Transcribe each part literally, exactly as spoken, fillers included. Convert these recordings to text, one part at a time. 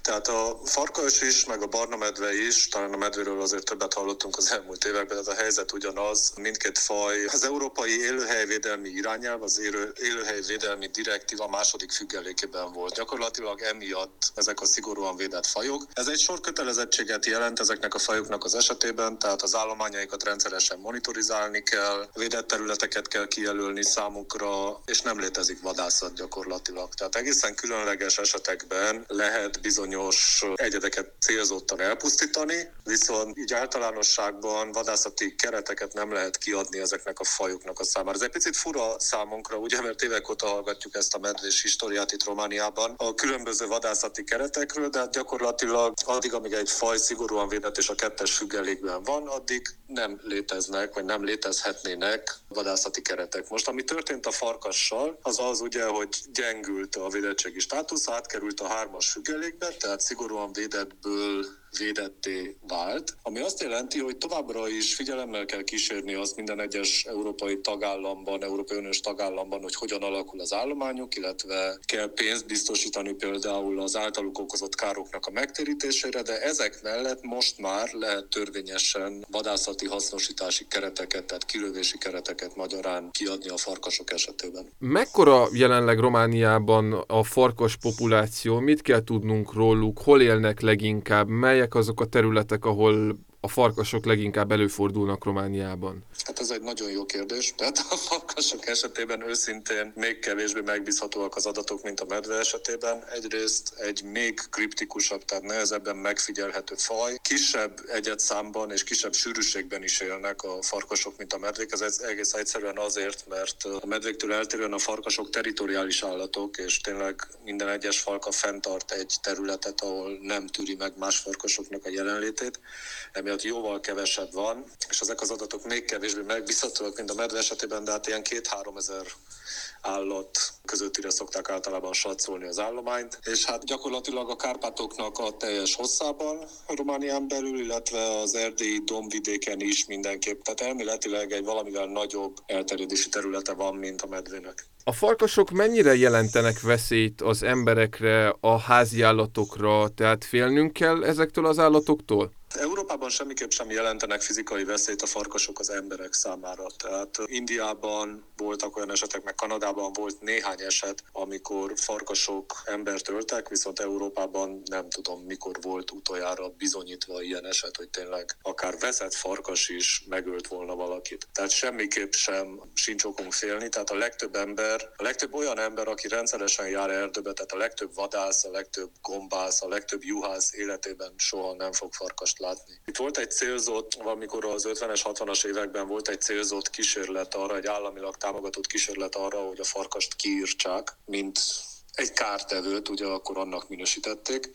Tehát a farkas is, meg a barna medve is, talán a medvéről azért többet hallottunk az elmúlt években, ez a helyzet ugyanaz. Mindkét faj az Európai Élőhelyvédelmi Irányelv, az élő, Élőhelyvédelmi Direktíva második függelékében volt. Gyakorlatilag emiatt ezek a szigorúan védett fajok. Ez egy sor kötelezettséget jelent ezeknek a fajoknak az esetében, tehát az állományaikat rendszeresen monitorizálni kell, védett területeket kell kijelölni számukra, és nem létezik vadászat gyakorlatilag. Tehát egészen különleges esetekben lehet bizonyos egyedeket célzottan elpusztítani, viszont így általánosságban vadászati kereteket nem lehet kiadni ezeknek a fajoknak a számára. Ez egy picit fura számunkra, ugye, mert évek óta hallgatjuk ezt a medvés históriát itt Romániában a különböző vadászati keretekről, de hát gyakorlatilag addig, amíg egy faj szigorúan védett és a kettes függelékben van, addig nem léteznek, vagy nem létezhetnének vadászati keretek. Most, ami történt a farkassal, az az ugye, hogy gyengült a védettségi státusz, átkerült a hármas függelékbe, tehát szigorúan védettből védetté vált, ami azt jelenti, hogy továbbra is figyelemmel kell kísérni azt minden egyes európai tagállamban, Európai Uniós tagállamban, hogy hogyan alakul az állományok, illetve kell pénzt biztosítani például az általuk okozott károknak a megtérítésére, de ezek mellett most már lehet törvényesen vadászati hasznosítási kereteket, tehát kilövési kereteket magyarán kiadni a farkasok esetében. Mekkora jelenleg Romániában a farkas populáció? Mit kell tudnunk róluk? Hol élnek leginkább? Melyek azok a területek, ahol a farkasok leginkább előfordulnak Romániában? Hát ez egy nagyon jó kérdés. Tehát a farkasok esetében őszintén még kevésbé megbízhatóak az adatok, mint a medve esetében. Egyrészt egy még kriptikusabb, tehát nehezebben megfigyelhető faj. Kisebb egyedszámban és kisebb sűrűségben is élnek a farkasok, mint a medvék. Ez egész egyszerűen azért, mert a medvéktől eltérően a farkasok territoriális állatok, és tényleg minden egyes falka fenntart egy területet, ahol nem tűri meg más farkasoknak a jelenlétét. Emiatt jóval kevesebb van, és ezek az adatok még kevésbé megbízhatóak, mint a medve esetében, de hát ilyen két-három ezer állat közöttire szokták általában satszolni az állományt, és hát gyakorlatilag a Kárpátoknak a teljes hosszában Románián belül, illetve az erdélyi dombvidéken is mindenképp, tehát elméletileg egy valamivel nagyobb elterjedési területe van, mint a medvének. A farkasok mennyire jelentenek veszélyt az emberekre, a házi állatokra, tehát félnünk kell ezektől az állatoktól? Európában semmiképp sem jelentenek fizikai veszélyt a farkasok az emberek számára. Tehát Indiában voltak olyan esetek, meg Kanadában volt néhány eset, amikor farkasok embert öltek, viszont Európában nem tudom, mikor volt utoljára bizonyítva ilyen eset, hogy tényleg akár vezet farkas is megölt volna valakit. Tehát semmiképp sem sincs okunk félni, tehát a legtöbb ember, a legtöbb olyan ember, aki rendszeresen jár erdőbe, tehát a legtöbb vadász, a legtöbb gombász, a legtöbb juhász életében soha nem fog farkast látni. Itt volt egy célzott, valamikor az ötvenes, hatvanas években volt egy célzott kísérlet arra, egy államilag támogatott kísérlet arra, hogy a farkast kiírtsák, mint egy kártevőt, ugye akkor annak minősítették,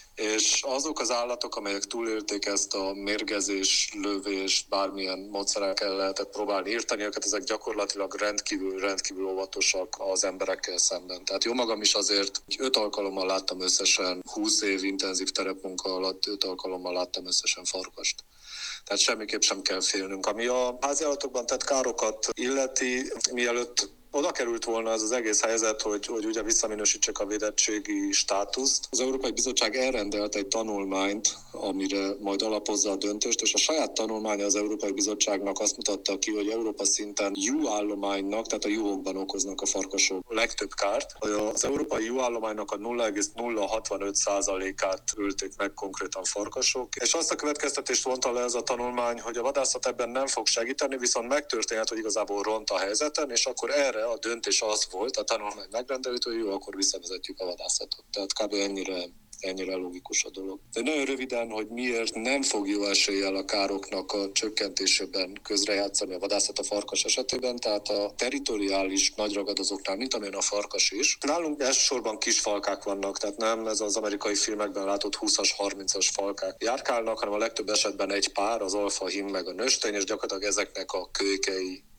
és azok az állatok, amelyek túlélték ezt a mérgezés, lövés, bármilyen módszerekkel lehetett próbálni írtani őket, ezek gyakorlatilag rendkívül, rendkívül óvatosak az emberekkel szemben. Tehát jó magam is azért öt alkalommal láttam összesen, húsz év intenzív terepmunka alatt öt alkalommal láttam összesen farkast. Tehát semmiképp sem kell félnünk. Ami a háziállatokban tett károkat illeti, mielőtt oda került volna ez az egész helyzet, hogy, hogy ugye visszaminősítsek a védettségi státuszt. Az Európai Bizottság elrendelt egy tanulmányt, amire majd alapozza a döntést, és a saját tanulmánya az Európai Bizottságnak azt mutatta ki, hogy Európa szinten juhállománynak, tehát a juhokban okoznak a farkasok a legtöbb kárt. Az európai juhállománynak a nulla egész nulla hatvanöt százalékát ölték meg konkrétan farkasok, és azt a következtetést vonta le ez a tanulmány, hogy a vadászat ebben nem fog segíteni, viszont megtörténhet, hogy igazából ront a helyzeten, és akkor erre a döntés az volt, a tanulmány megrendelőt, hogy jó, akkor visszavezetjük a vadászatot. Tehát kb. ennyire, ennyire logikus a dolog. De nagyon röviden, hogy miért nem fog jó eséllyel a károknak a csökkentésében közrejátszani a vadászat a farkas esetében, tehát a territoriális nagyragadozóknál, mint amilyen a farkas is. Nálunk elsősorban kis falkák vannak, tehát nem ez az amerikai filmekben látott húszas, harmincas falkák járkálnak, hanem a legtöbb esetben egy pár, az alfa hím meg a nőstény, és gyakorlatilag ezeknek a kölykei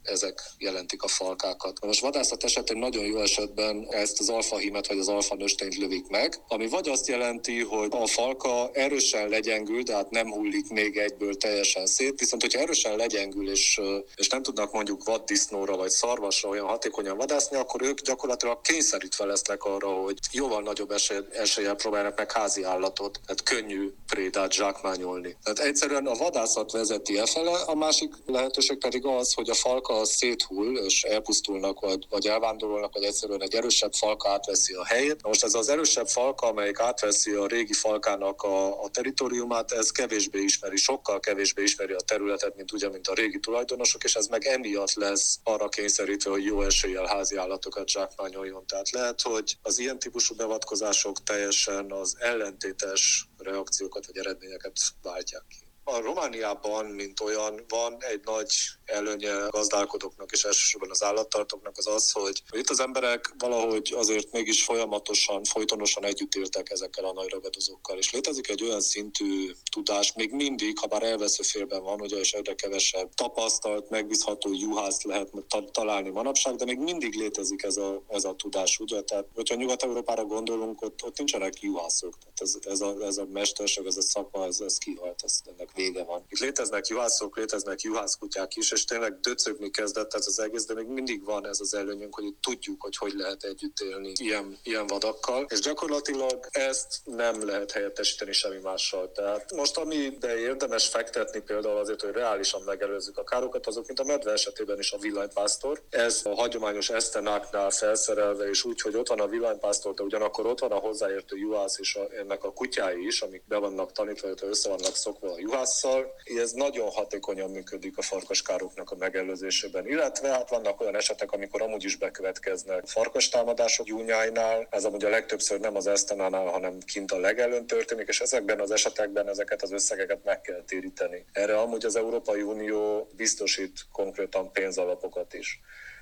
ezek jelentik a falkákat. Most vadászat esetén nagyon jó esetben ezt az alfahímet vagy az alfa nőstényt lövik meg, ami vagy azt jelenti, hogy a falka erősen legyengül, de hát nem hullik még egyből teljesen szét, viszont hogyha erősen legyengül és, és nem tudnak mondjuk vaddisznóra vagy szarvasra olyan hatékonyan vadászni, akkor ők gyakorlatilag kényszerítve lesznek arra, hogy jóval nagyobb esély, eséllyel próbálnak meg házi állatot, tehát könnyű prédát zsákmányolni. Tehát egyszerűen a vadászat vezeti e fele, a másik lehetőség pedig az, hogy a falka széthull, és elpusztulnak, vagy, vagy elvándorolnak, vagy egyszerűen egy erősebb falka átveszi a helyét. Most ez az erősebb falka, amelyik átveszi a régi falkának a, a teritoriumát, ez kevésbé ismeri, sokkal kevésbé ismeri a területet, mint ugye, mint a régi tulajdonosok, és ez meg emiatt lesz arra kényszerítve, hogy jó eséllyel házi állatokat zsákmányoljon. Tehát lehet, hogy az ilyen típusú beavatkozások teljesen az ellentétes reakciókat vagy eredményeket váltják ki. A Romániában, mint olyan, van egy nagy előnye gazdálkodóknak és elsősorban az állattartóknak az az, hogy itt az emberek valahogy azért mégis folyamatosan, folytonosan együtt éltek ezekkel a nagy ragadozókkal. És létezik egy olyan szintű tudás, még mindig, ha bár elvesző félben van, ugye, és egyre kevesebb tapasztalt, megbízható juhászt lehet találni manapság, de még mindig létezik ez a, ez a tudás, ugye? Tehát, hogyha Nyugat-Európára gondolunk, ott, ott nincsenek juhászok. Tehát ez, ez, a, ez a mesterség, ez a szakma, ez, ez kihalt, ez, ennek vége van. Itt léteznek juhászok, léteznek juhászkutyák is, és tényleg döcögni kezdett ez az egész, de még mindig van ez az előnyünk, hogy itt tudjuk, hogy hogy lehet együtt élni ilyen, ilyen vadakkal, és gyakorlatilag ezt nem lehet helyettesíteni semmi mással. Tehát most amiben érdemes fektetni például azért, hogy reálisan megelőzzük a károkat, azok, mint a medve esetében is a villanypásztor. Ez a hagyományos esztenáknál felszerelve, és úgy, hogy ott van a villanypásztor, de ugyanakkor ott van a hozzáértő juhász, és a, ennek a kutyái is, amik be vannak tanítva, hogy össze vannak szokva a juhásszal. Ez nagyon hatékonyan működik a farkaskároknak a megelőzésében. Illetve hát vannak olyan esetek, amikor amúgy is bekövetkeznek farkastámadások júnyáinál. Ez amúgy a legtöbbször nem az esztenánál, hanem kint a legelőn történik, és ezekben az esetekben ezeket az összegeket meg kell téríteni. Erre amúgy az Európai Unió biztosít konkrétan pénzalapokat is.